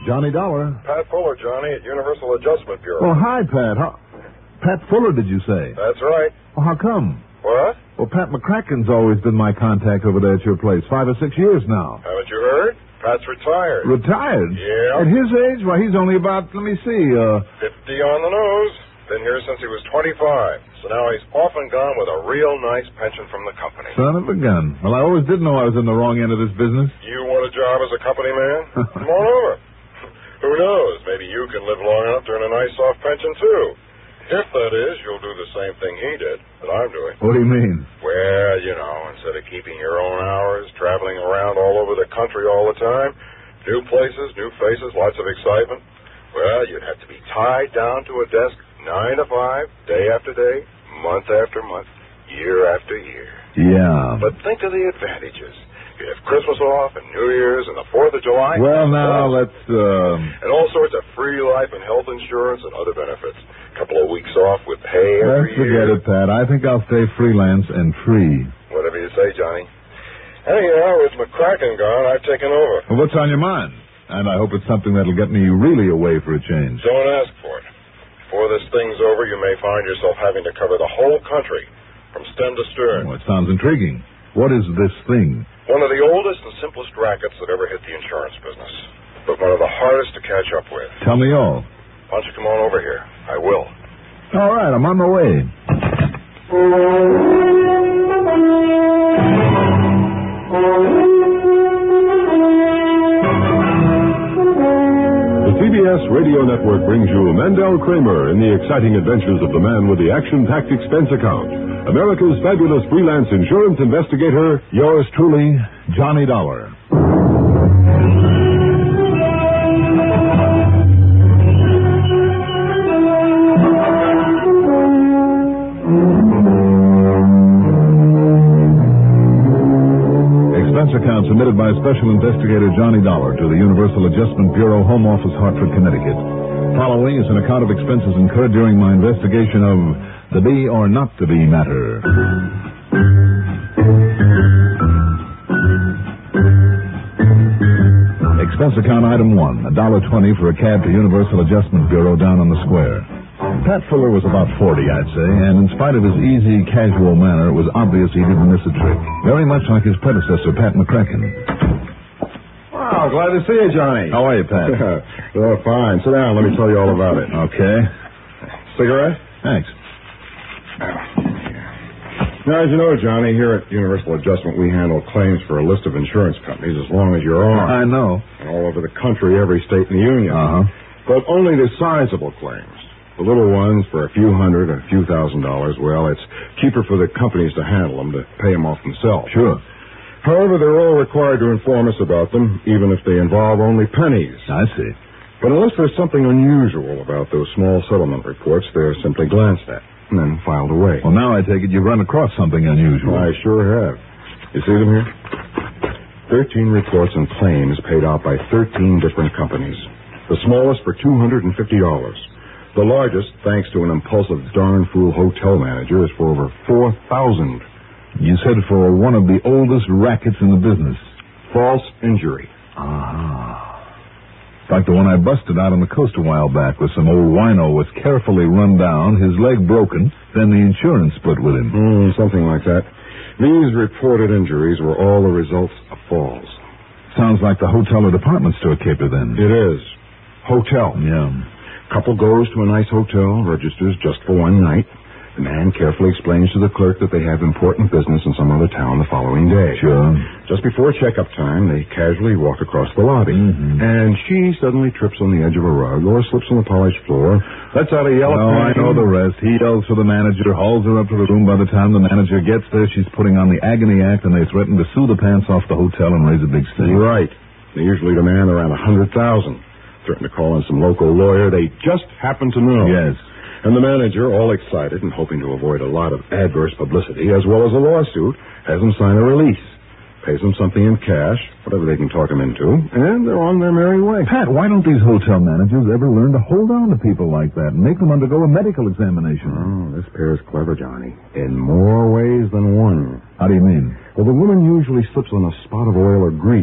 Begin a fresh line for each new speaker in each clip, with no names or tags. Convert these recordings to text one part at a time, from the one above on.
Johnny Dollar.
Pat Fuller, Johnny, at Universal Adjustment Bureau.
Oh, hi, Pat. Pat Fuller, did you say?
That's right.
Well, how come?
What?
Well, Pat McCracken's always been my contact over there at your place, 5 or 6 years now.
Haven't you heard? Pat's retired.
Retired?
Yeah.
At his age? Why, he's only about, 50
on the nose. Been here since he was 25. So now he's off and gone with a real nice pension from the company.
Son of a gun. Well, I always did know I was in the wrong end of this business.
You want a job as a company man? Come on over. Who knows? Maybe you can live long enough to earn a nice soft pension, too. If that is, you'll do the same thing he did, that I'm doing.
What do you mean?
Well, instead of keeping your own hours, traveling around all over the country all the time, new places, new faces, lots of excitement, well, you'd have to be tied down to a desk 9 to 5, day after day, month after month, year after year.
Yeah.
But think of the advantages. You have Christmas off and New Year's and the 4th of July.
Well, now, let's,
And all sorts of free life and health insurance and other benefits. A couple of weeks off with pay every
let's forget
year.
it, Pat. I think I'll stay freelance and free.
Whatever you say, Johnny. Anyhow, with McCracken gone, I've taken over.
Well, what's on your mind? And I hope it's something that'll get me really away for a change.
Don't ask for it. Before this thing's over, you may find yourself having to cover the whole country, from stem to stern.
Well, it sounds intriguing. What is this thing?
One of the oldest and simplest rackets that ever hit the insurance business, but one of the hardest to catch up with.
Tell me all.
Why don't you come on over here? I will.
All right, I'm on my way.
The CBS Radio Network brings you Mendel Kramer in the exciting adventures of the man with the action-packed expense account. America's fabulous freelance insurance investigator,
Yours truly, Johnny Dollar. Expense account submitted by Special Investigator Johnny Dollar to the Universal Adjustment Bureau, Home Office, Hartford, Connecticut. Following is an account of expenses incurred during my investigation of the be or not to be matter. Expense account item 1, $1.20 for a cab to Universal Adjustment Bureau down on the square. Pat Fuller was about 40, I'd say, and in spite of his easy, casual manner, it was obvious he didn't miss a trick. Very much like his predecessor, Pat McCracken.
Wow, glad to see you, Johnny.
How are you, Pat?
Oh, fine. Sit down. Let me tell you all about it.
Okay.
Cigarette?
Thanks.
Now, as you know, Johnny, here at Universal Adjustment, we handle claims for a list of insurance companies as long as you're on.
I know.
And all over the country, every state in the union.
Uh-huh.
But only the sizable claims. The little ones for a few hundred or a few $1,000s, well, it's cheaper for the companies to handle them, to pay them off themselves.
Sure.
However, they're all required to inform us about them, even if they involve only pennies.
I see.
But unless there's something unusual about those small settlement reports, they're simply glanced at and then filed away.
Well, now I take it you've run across something unusual.
I sure have. You see them here? 13 reports and claims paid out by 13 different companies. The smallest for $250. The largest, thanks to an impulsive darn fool hotel manager, is for over $4,000.
You said for one of the oldest rackets in the business.
False injury.
Ah. Like the one I busted out on the coast a while back, where some old wino was carefully run down, his leg broken, then the insurance split with him.
Something like that. These reported injuries were all the results of falls.
Sounds like the hotel or department store caper, then.
It is. Hotel.
Yeah.
Couple goes to a nice hotel, registers just for one night. The man carefully explains to the clerk that they have important business in some other town the following day.
Sure.
Just before checkup time, they casually walk across the lobby.
Mm-hmm.
And she suddenly trips on the edge of a rug or slips on the polished floor, lets out a yell.
Oh, I know the rest. He yells for the manager, hauls her up to the room. By the time the manager gets there, she's putting on the agony act, and they threaten to sue the pants off the hotel and raise a big stink.
Right. They usually demand around $100,000. Threaten to call in some local lawyer they just happen to know.
Yes.
And the manager, all excited and hoping to avoid a lot of adverse publicity, as well as a lawsuit, has them sign a release. Pays them something in cash, whatever they can talk them into, and they're on their merry way.
Pat, why don't these hotel managers ever learn to hold on to people like that and make them undergo a medical examination?
Oh, this pair's clever, Johnny. In more ways than one.
How do you mean?
Well, the woman usually slips on a spot of oil or grease,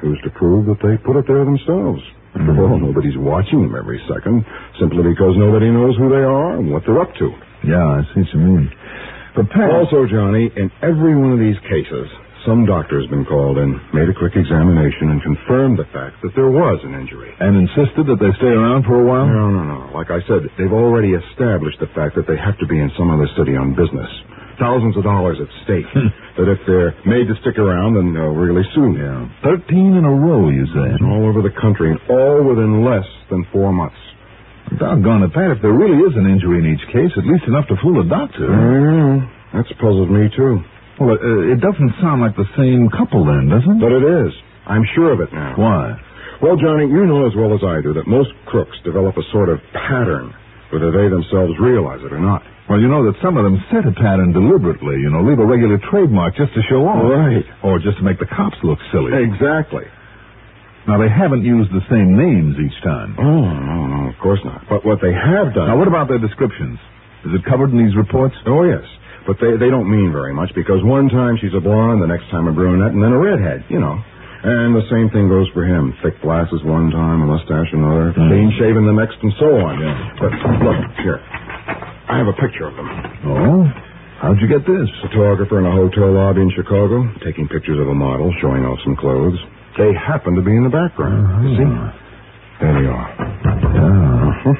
who's to prove that they put it there themselves? After all, nobody's watching them every second, simply because nobody knows who they are and what they're up to.
Yeah, I see what you mean. But Pat...
Also, Johnny, in every one of these cases, some doctor's been called in, made a quick examination, and confirmed the fact that there was an injury.
And insisted that they stay around for a while?
No. Like I said, they've already established the fact that they have to be in some other city on business. Thousands of dollars at stake. That if they're made to stick around, then they'll really sue.
Yeah. 13 in a row, you say?
All over the country, and all within less than 4 months.
Doggone it, Pat. If there really is an injury in each case, at least enough to fool a doctor.
That's puzzled me, too.
Well, it doesn't sound like the same couple then, does it?
But it is. I'm sure of it now.
Why?
Well, Johnny, you know as well as I do that most crooks develop a sort of pattern, whether they themselves realize it or not.
Well, you know that some of them set a pattern deliberately, leave a regular trademark just to show off.
Right.
Or just to make the cops look silly.
Exactly.
Now, they haven't used the same names each time.
Oh, no, of course not. But what they have done...
Now, what about their descriptions? Is it covered in these reports?
Oh, yes. But they don't mean very much, because one time she's a blonde, the next time a brunette, and then a redhead, And the same thing goes for him. Thick glasses one time, a mustache another, clean-shaven the next, and so on.
Yeah.
But, look, here. I have a picture of them.
Oh? How'd you get this?
Photographer in a hotel lobby in Chicago, taking pictures of a model, showing off some clothes. They happen to be in the background. You see? There they are.
Yeah.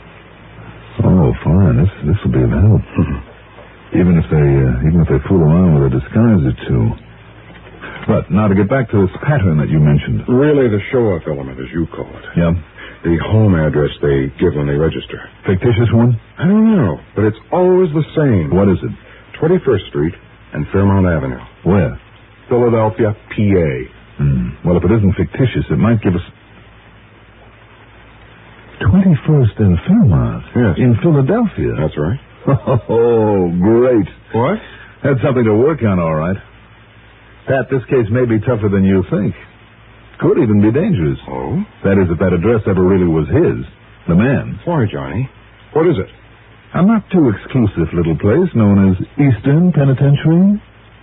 Oh, fine. This will be of help. Even if they fool around with a disguise or two. But now to get back to this pattern that you mentioned.
Really the show-off element, as you call it.
Yeah.
The home address they give when they register.
Fictitious one?
I don't know, but it's always the same.
What is it?
21st Street and Fairmount Avenue.
Where?
Philadelphia, PA.
Well, if it isn't fictitious, it might give us... 21st and Fairmount?
Yes.
In Philadelphia?
That's right.
Oh, great.
What?
That's something to work on, all right. Pat, this case may be tougher than you think. Could even be dangerous.
Oh?
That is, if that address ever really was his, the man's.
Why, Johnny? What is it?
A not too exclusive little place known as Eastern Penitentiary.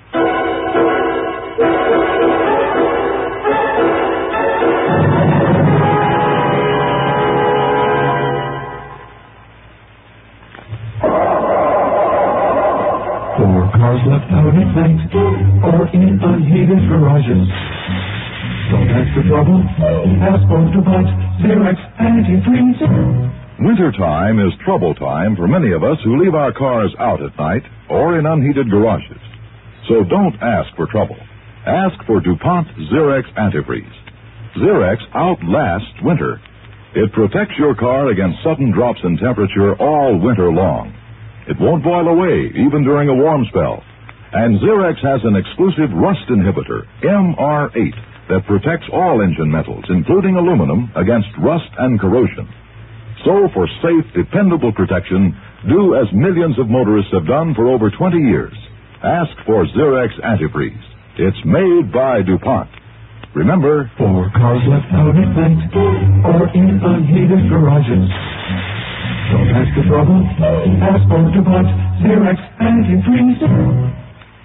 Cars left out at night or in unheated garages. Don't ask for trouble, ask for DuPont Xerox Antifreeze.
Wintertime is trouble time for many of us who leave our cars out at night or in unheated garages. So don't ask for trouble. Ask for DuPont Xerox Antifreeze. Xerox outlasts winter. It protects your car against sudden drops in temperature all winter long. It won't boil away, even during a warm spell. And Xerox has an exclusive rust inhibitor, MR8, that protects all engine metals, including aluminum, against rust and corrosion. So, for safe, dependable protection, do as millions of motorists have done for over 20 years. Ask for Xerox Antifreeze. It's made by DuPont. Remember,
for cars left out at night or in unheated garages. Don't ask for trouble, ask for DuPont Xerox Antifreeze.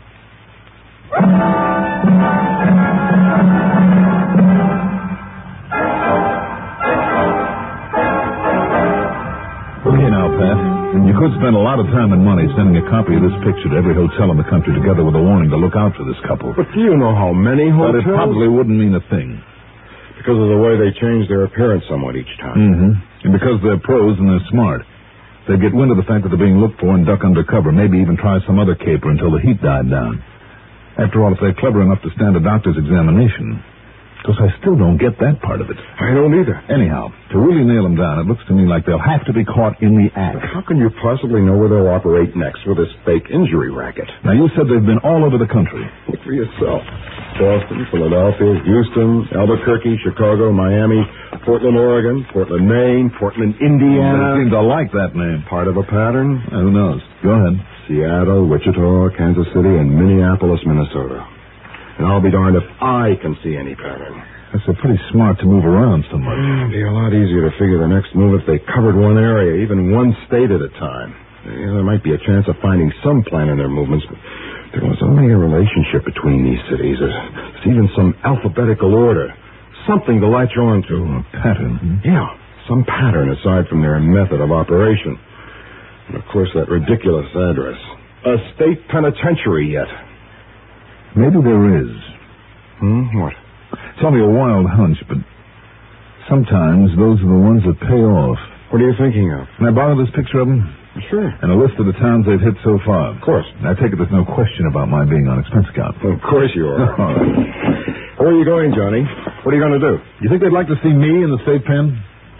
Okay now, Pat. You could spend a lot of time and money sending a copy of this picture to every hotel in the country together with a warning to look out for this couple.
But do you know how many hotels?
But it probably wouldn't mean a thing.
Because of the way they change their appearance somewhat each time.
Mm-hmm. And because they're pros and they're smart. They get wind of the fact that they're being looked for and duck under cover, maybe even try some other caper until the heat died down. After all, if they're clever enough to stand a doctor's examination... Because I still don't get that part of it.
I don't either.
Anyhow, to really nail them down, it looks to me like they'll have to be caught in the act.
But how can you possibly know where they'll operate next with this fake injury racket?
Now, you said they've been all over the country.
Look for yourself. Boston, Philadelphia, Houston, Albuquerque, Chicago, Miami, Portland, Oregon, Portland, Maine, Portland, Indiana.
They seem to like that name.
Part of a pattern?
Who knows? Go ahead.
Seattle, Wichita, Kansas City, and Minneapolis, Minnesota. And I'll be darned if I can see any pattern.
That's pretty smart to move around so much.
It'd be a lot easier to figure the next move if they covered one area, even one state at a time. There might be a chance of finding some plan in their movements, but There was only a relationship between these cities. There's even some alphabetical order. Something to latch on to.
A pattern?
Yeah, some pattern aside from their method of operation. And, of course, that ridiculous address. A state penitentiary yet.
Maybe there is.
What?
It's only a wild hunch, but sometimes those are the ones that pay off.
What are you thinking of?
Can I borrow this picture of them?
Sure.
And a list of the towns they've hit so far.
Of course.
I take it there's no question about my being on expense account.
Of course you are.
All right.
Where are you going, Johnny? What are you going to do?
You think they'd like to see me in the state pen?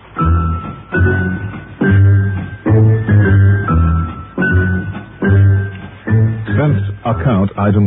Expense account item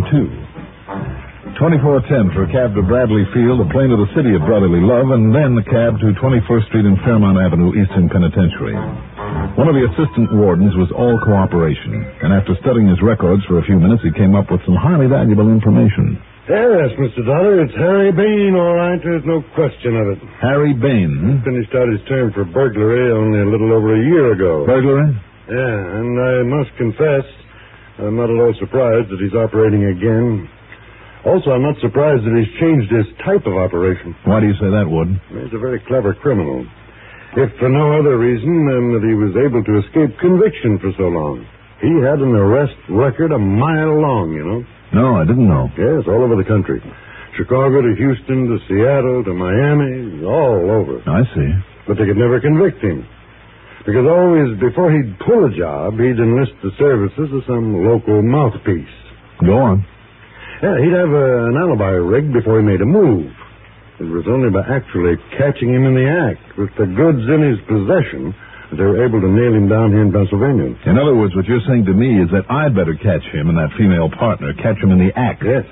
2. 2410 for a cab to Bradley Field, a plane to the city of brotherly love, and then a cab to 21st Street and Fairmount Avenue, Eastern Penitentiary. One of the assistant wardens was all cooperation, and after studying his records for a few minutes, he came up with some highly valuable information.
Yes, Mr. Dollar, it's Harry Bain, all right. There's no question of it.
Harry Bain?
Finished out his term for burglary only a little over a year ago.
Burglary?
Yeah, and I must confess, I'm not at all surprised that he's operating again. Also, I'm not surprised that he's changed his type of operation.
Why do you say that, Warden?
He's a very clever criminal. If for no other reason than that he was able to escape conviction for so long. He had an arrest record a mile long, you know.
No, I didn't know.
Yes, all over the country. Chicago to Houston to Seattle to Miami, all over.
I see.
But they could never convict him. Because always, before he'd pull a job, he'd enlist the services of some local mouthpiece.
Go on.
Yeah, he'd have an alibi rigged before he made a move. It was only by actually catching him in the act, with the goods in his possession, that they were able to nail him down here in Pennsylvania.
In other words, what you're saying to me is that I'd better catch him and that female partner, catch him in the act.
Yes.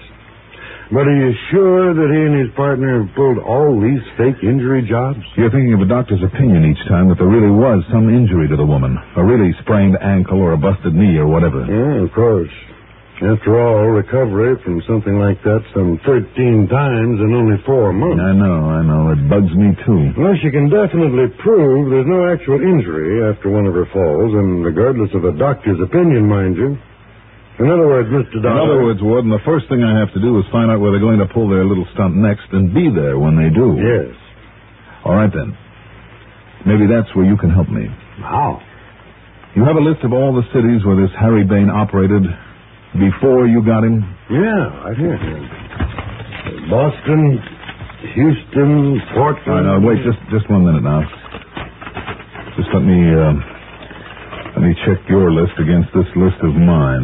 But are you sure that he and his partner have pulled all these fake injury jobs?
You're thinking of a doctor's opinion each time that there really was some injury to the woman, a really sprained ankle or a busted knee or whatever.
Yeah, of course. After all, recovery from something like that some 13 times in only 4 months.
I know. It bugs me, too.
Unless you can definitely prove there's no actual injury after one of her falls, and regardless of a doctor's opinion, mind you. In other words, Mr. Dollar...
In other words, Warden, the first thing I have to do is find out where they're going to pull their little stunt next and be there when they do.
Yes.
All right, then. Maybe that's where you can help me.
How?
You have a list of all the cities where this Harry Bain operated before you got him?
Yeah, right here. Boston, Houston, Portland...
All right, now, wait, just 1 minute now. Just let me check your list against this list of mine.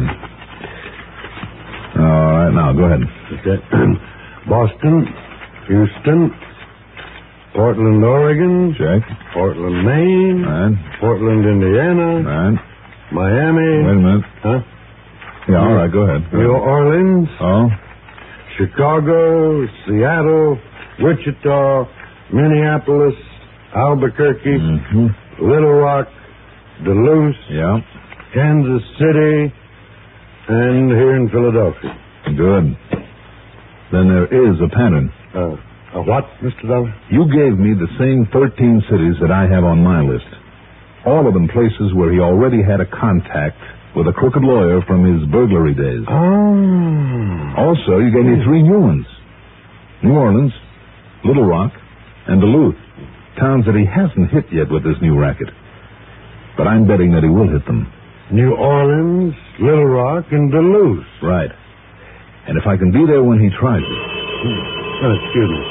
All right, now, go ahead.
Okay. Boston, Houston, Portland, Oregon.
Check.
Portland, Maine.
Right.
Portland, Indiana.
Right.
Miami.
Wait a minute.
Huh?
Yeah, all right, go ahead.
New Orleans.
Oh?
Chicago, Seattle, Wichita, Minneapolis, Albuquerque, Little Rock, Duluth,
Yeah.
Kansas City, and here in Philadelphia.
Good. Then there is a pattern.
A what, Mr. Dollar?
You gave me the same 13 cities that I have on my list. All of them places where he already had a contact with a crooked lawyer from his burglary days.
Oh.
Also, you gave me 3 new ones. New Orleans, Little Rock, and Duluth. Towns that he hasn't hit yet with this new racket. But I'm betting that he will hit them.
New Orleans, Little Rock, and Duluth.
Right. And if I can be there when he tries it.
Excuse me.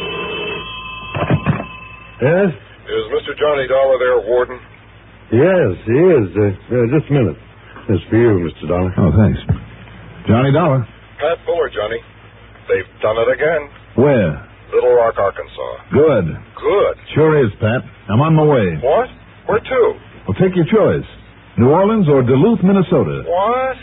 Yes?
Is Mr. Johnny Dollar there, Warden?
Yes, he is. Just a minute. It's for you, Mr. Dollar.
Oh, thanks. Johnny Dollar.
Pat Fuller, Johnny. They've done it again.
Where?
Little Rock, Arkansas.
Good.
Good.
Sure is, Pat. I'm on my way.
What? Where to?
Well, take your choice. New Orleans or Duluth, Minnesota.
What?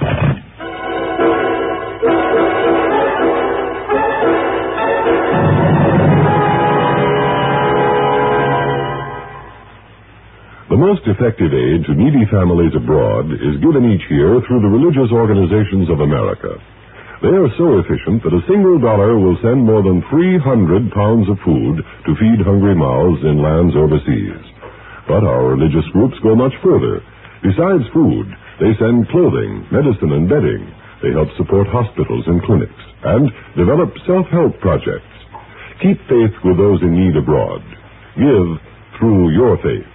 The most effective aid to needy families abroad is given each year through the religious organizations of America. They are so efficient that a single dollar will send more than 300 pounds of food to feed hungry mouths in lands overseas. But our religious groups go much further. Besides food, they send clothing, medicine, and bedding, They help support hospitals and clinics and develop self-help projects. Keep faith with those in need abroad. Give through your faith.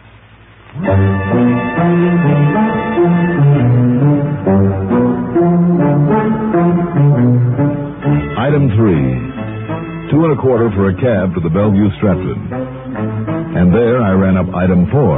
Item 3, $2 1/4 for a cab to the Bellevue Stratford. And there I ran up item 4,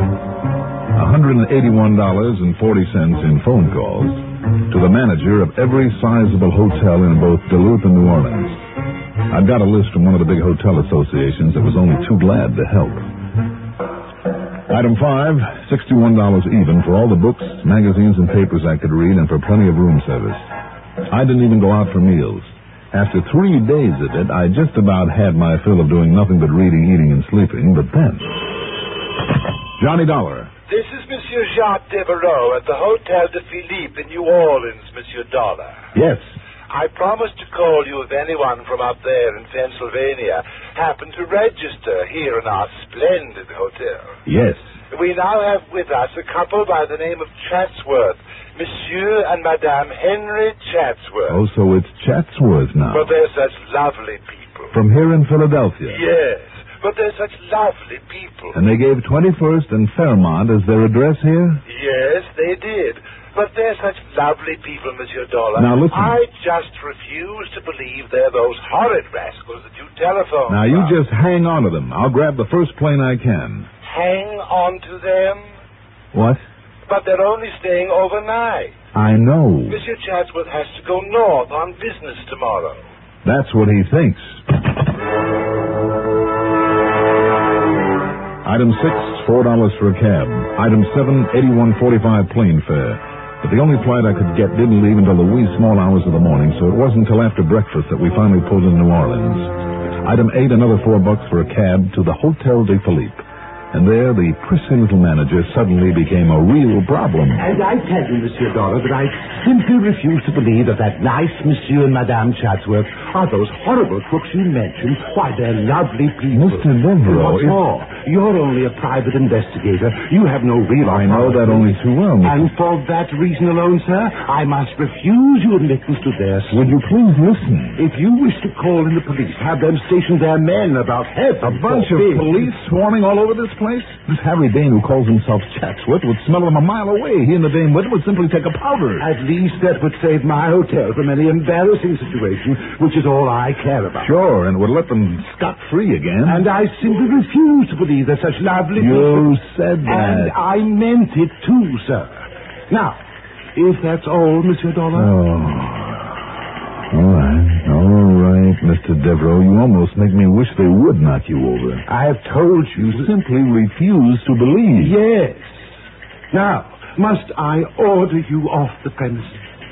$181.40 in phone calls to the manager of every sizable hotel in both Duluth and New Orleans. I've got a list from one of the big hotel associations that was only too glad to help. Item 5, $61 even for all the books, magazines, and papers I could read and for plenty of room service. I didn't even go out for meals. After 3 days of it, I just about had my fill of doing nothing but reading, eating, and sleeping, but then... Johnny Dollar.
This is Monsieur Jacques Devereaux at the Hotel de Philippe in New Orleans, Monsieur Dollar.
Yes.
I promised to call you if anyone from up there in Pennsylvania happened to register here in our splendid hotel.
Yes.
We now have with us a couple by the name of Chatsworth, Monsieur and Madame Henry Chatsworth.
Oh, so it's Chatsworth now.
But they're such lovely people.
From here in Philadelphia.
Yes, but they're such lovely people.
And they gave 21st and Fairmont as their address here?
Yes, they did. But they're such lovely people, Monsieur Dollar.
Now, listen.
I just refuse to believe they're those horrid rascals that you telephoned
Now, you
about.
just hang on to them. I'll grab the first plane I can.
Hang on to them?
What?
But they're only staying overnight.
I know.
Monsieur Chatsworth has to go north on business tomorrow.
That's what he thinks. Item 6, $4 for a cab. Item 7, $81.45 plane fare. But the only flight I could get didn't leave until the wee small hours of the morning, so it wasn't until after breakfast that we finally pulled in New Orleans. Item 8, another $4 for a cab to the Hotel de Philippe. And there, the prissy little manager suddenly became a real problem.
And I tell you, Monsieur Dollar, that I simply refuse to believe that nice Monsieur and Madame Chatsworth are those horrible crooks you mentioned. Why, they're lovely people.
Mr. Devereaux,
What's more, you're only a private investigator. You have no real
I know that only too well,
And for that reason alone, sir, I must refuse you admittance to their...
Would you please listen?
If you wish to call in the police, have them station their men about heaven.
A bunch of police swarming all over this place? This Harry Dane who calls himself Chatsworth would smell them a mile away. He and the Dame Whittle would simply take a powder.
At least that would save my hotel from any embarrassing situation, which is all I care about.
Sure, and would let them scot-free again.
And I simply refuse to believe that such lovely
You said that.
And I meant it too, sir. Now, if that's all, Monsieur Dollar.
Oh. All right, Mr. Devereaux. You almost make me wish they would knock you over.
I have told you.
You simply refuse to believe.
Yes. Now, must I order you off the premises?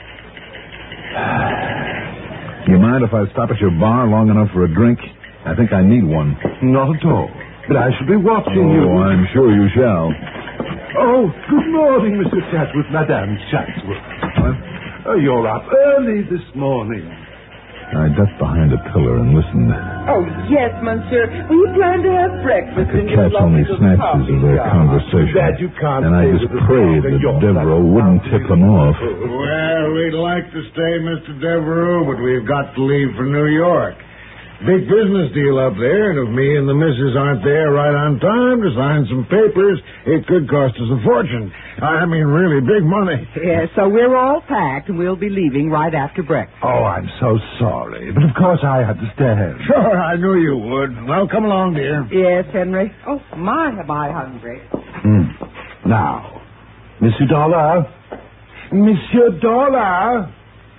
You mind if I stop at your bar long enough for a drink? I think I need one.
Not at all. But I shall be watching you.
Oh, I'm sure you shall.
Oh, good morning, Mr. Chatsworth, Madame Chatsworth.
What?
Oh, you're up early this morning.
I ducked behind a pillar and listened.
Oh, yes, monsieur. We plan to have breakfast.
I could catch only snatches of their conversation.
That you can't
and I
stay
just
with us
prayed
longer.
that
You're
Devereaux wouldn't tip them off.
Well, we'd like to stay, Mr. Devereaux, but we've got to leave for New York. Big business deal up there, and if me and the missus aren't there right on time to sign some papers, it could cost us a fortune. I mean, really big money.
Yes, so we're all packed, and we'll be leaving right after breakfast.
Oh, I'm so sorry. But of course I understand.
Sure, I knew you would. Well, come along, dear.
Yes, Henry. Oh, my, am I hungry.
Now, Monsieur Dollar. Monsieur Dollar.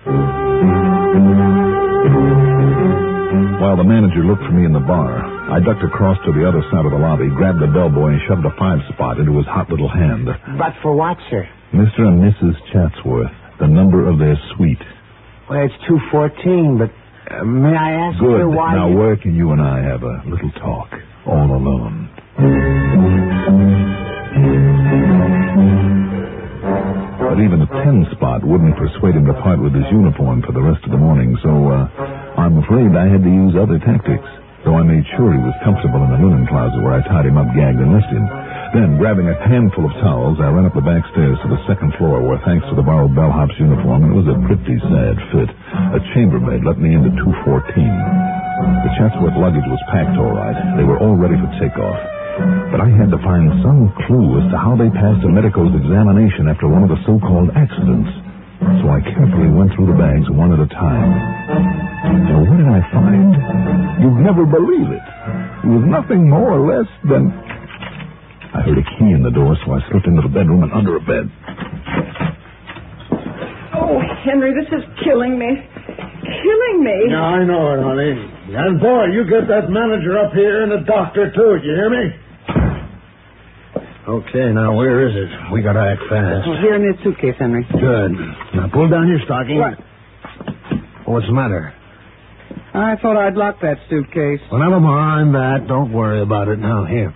While the manager looked for me in the bar, I ducked across to the other side of the lobby, grabbed the bellboy, and shoved a 5-spot into his hot little hand.
But for what, sir?
Mr. and Mrs. Chatsworth, the number of their suite.
Well, it's 2:14, but may I ask
Good.
you why...
Now, where can you and I have a little talk, all alone? But even a 10-spot wouldn't persuade him to part with his uniform for the rest of the morning, so I'm afraid I had to use other tactics. Though I made sure he was comfortable in the linen closet where I tied him up, gagged, and left him. Then, grabbing a handful of towels, I ran up the back stairs to the second floor where, thanks to the borrowed bellhop's uniform, and it was a pretty sad fit, a chambermaid let me into 214. The Chatsworth luggage was packed all right. They were all ready for takeoff. But I had to find some clue as to how they passed a medico's examination after one of the so-called accidents. So I carefully went through the bags one at a time. Now, what did I find? You'd never believe it. It was nothing more or less than... I heard a key in the door, so I slipped into the bedroom and under a bed.
Oh, Henry, this is killing me. Killing me.
Yeah, I know it, honey. And, boy, you get that manager up here and the doctor, too. You hear me? Okay, now, where is it? We gotta act fast.
Oh, here in this suitcase, Henry.
Good. Now, pull down your stocking.
What?
What's the matter?
I thought I'd lock that suitcase.
Well, never mind that. Don't worry about it now. Here.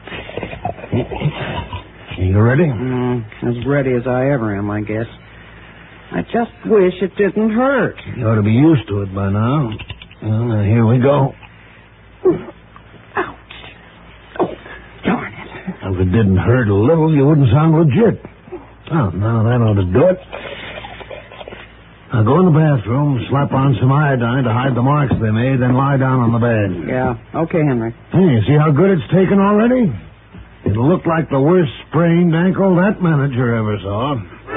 You ready?
As ready as I ever am, I guess. I just wish it didn't hurt.
You ought to be used to it by now. Well, now, here we go.
Ouch. Oh, darn it.
If it didn't hurt a little, you wouldn't sound legit. Oh, now that ought to do it. Now go in the bathroom, slap on some iodine to hide the marks they made, then lie down on the bed.
Yeah. Okay, Henry.
Hey, see how good it's taken already? It'll look like the worst sprained ankle that manager ever saw.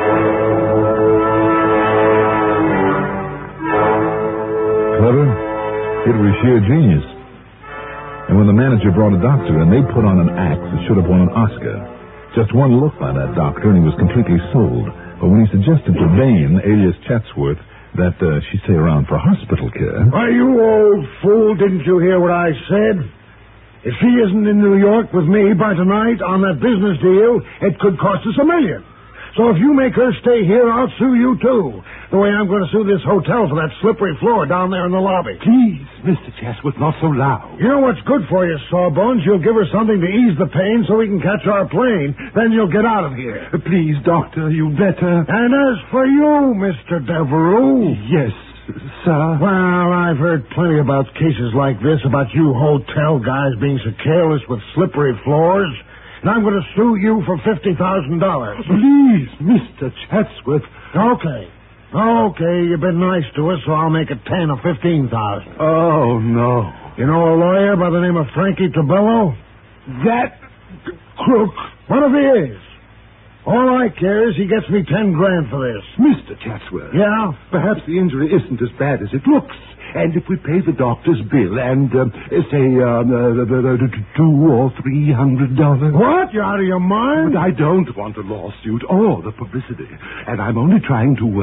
Clever? It was sheer genius. And when the manager brought a doctor in, they put on an act that should have won an Oscar. Just one look by that doctor, and he was completely sold. But when he suggested to Bain, alias Chatsworth, that she stay around for hospital care...
Why, you old fool, didn't you hear what I said? If she isn't in New York with me by tonight on that business deal, it could cost us $1 million. So if you make her stay here, I'll sue you, too. The way I'm going to sue this hotel for that slippery floor down there in the lobby.
Please, Mr. Chatsworth, not so loud.
You know what's good for you, Sawbones? You'll give her something to ease the pain so we can catch our plane. Then you'll get out of here.
Please, Doctor, you'd better...
And as for you, Mr. Devereux...
Yes, sir.
Well, I've heard plenty about cases like this, about you hotel guys being so careless with slippery floors. And I'm going to sue you for $50,000.
Please, Mr. Chatsworth.
Okay, you've been nice to us, so I'll make it 10 or 15,000.
Oh, no.
You know a lawyer by the name of Frankie Tabello?
That crook.
What if he is? All I care is he gets me $10,000 for this.
Mr. Chatsworth.
Yeah?
Perhaps the injury isn't as bad as it looks. And if we pay the doctor's bill and, say, $200 or $300...
What? You're out of your mind?
But I don't want a lawsuit or the publicity. And I'm only trying to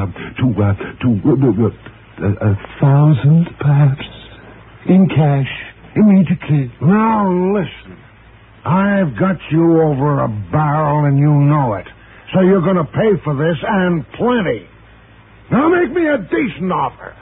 1,000, perhaps, in cash, immediately.
Now, listen. I've got you over a barrel and you know it. So you're going to pay for this and plenty. Now make me a decent offer.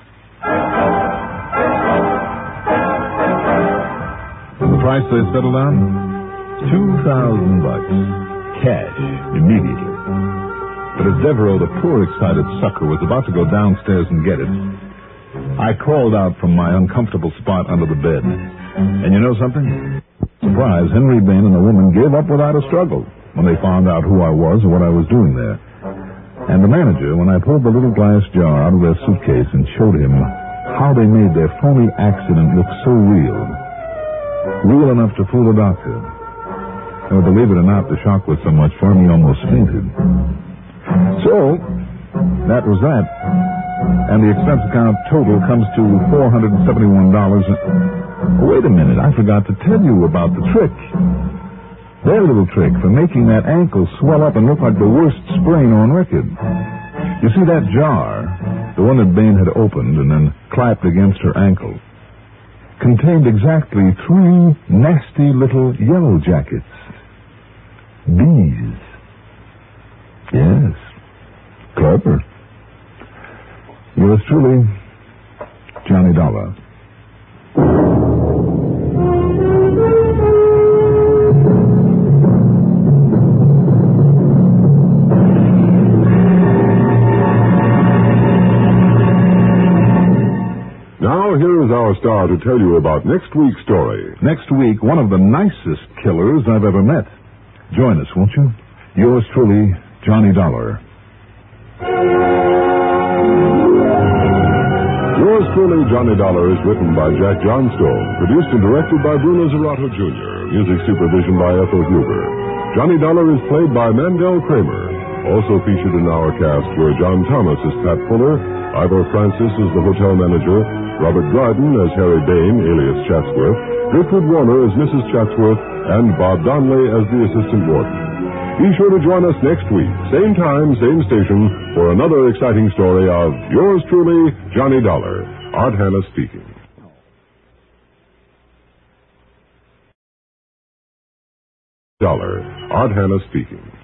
And the price they settled on? $2,000. Cash, immediately. But as Devereux, the poor excited sucker, was about to go downstairs and get it, I crawled out from my uncomfortable spot under the bed. And you know something? Surprise, Henry Bain and the woman gave up without a struggle when they found out who I was and what I was doing there. And the manager, when I pulled the little glass jar out of their suitcase and showed him how they made their phony accident look so real. Real enough to fool the doctor. And believe it or not, the shock was so much for him he almost fainted. So, that was that. And the expense account total comes to $471. Wait a minute, I forgot to tell you about the trick. Their little trick for making that ankle swell up and look like the worst sprain on record. You see, that jar, the one that Bain had opened and then clapped against her ankle, contained exactly 3 nasty little yellow jackets. Bees. Yes. Clever. Yours truly, Johnny Dollar.
Now, here is our star to tell you about next week's story.
Next week, one of the nicest killers I've ever met. Join us, won't you? Yours truly, Johnny Dollar.
Yours truly, Johnny Dollar, is written by Jack Johnstone, produced and directed by Bruno Zerato Jr., music supervision by Ethel Huber. Johnny Dollar is played by Mandel Kramer. Also featured in our cast were John Thomas as Pat Fuller, Ivor Francis as the hotel manager, Robert Dryden as Harry Bain, alias Chatsworth, Gertrude Warner as Mrs. Chatsworth, and Bob Donley as the assistant warden. Be sure to join us next week, same time, same station, for another exciting story of yours truly, Johnny Dollar. Art Hanna speaking. Dollar. Art Hanna speaking.